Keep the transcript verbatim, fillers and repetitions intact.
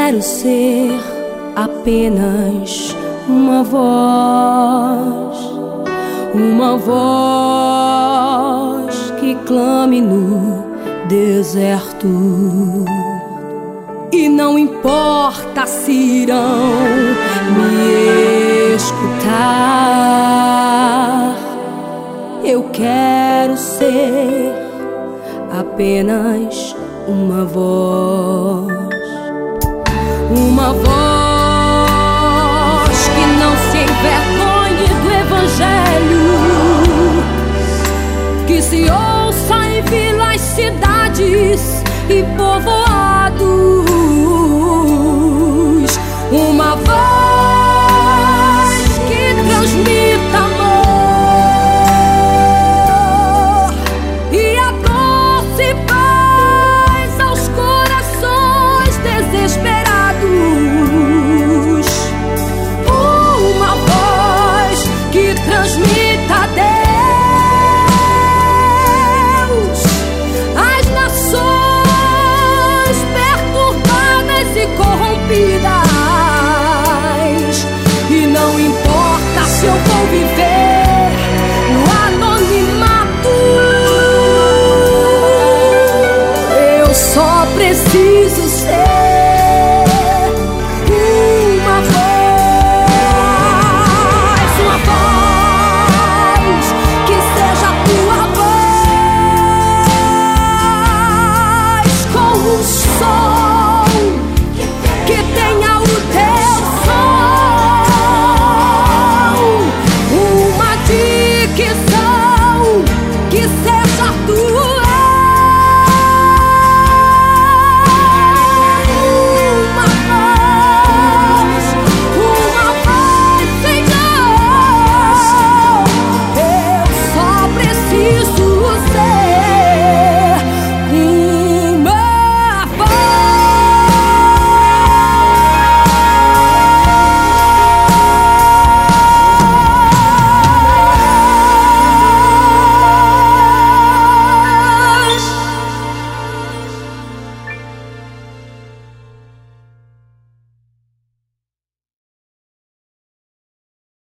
quero ser apenas uma voz, uma voz que clame no deserto. E não importa se irão me escutar, eu quero ser apenas uma voz, uma voz que não se envergonhe do Evangelho, que se ouça em vilas, cidades e povoados. Uma voz que transmita amor e a doce paz aos corações desesperados. Uma voz que transmita a Deus às nações perturbadas e corrompidas. E não importa se eu vou viver no anonimato, eu só preciso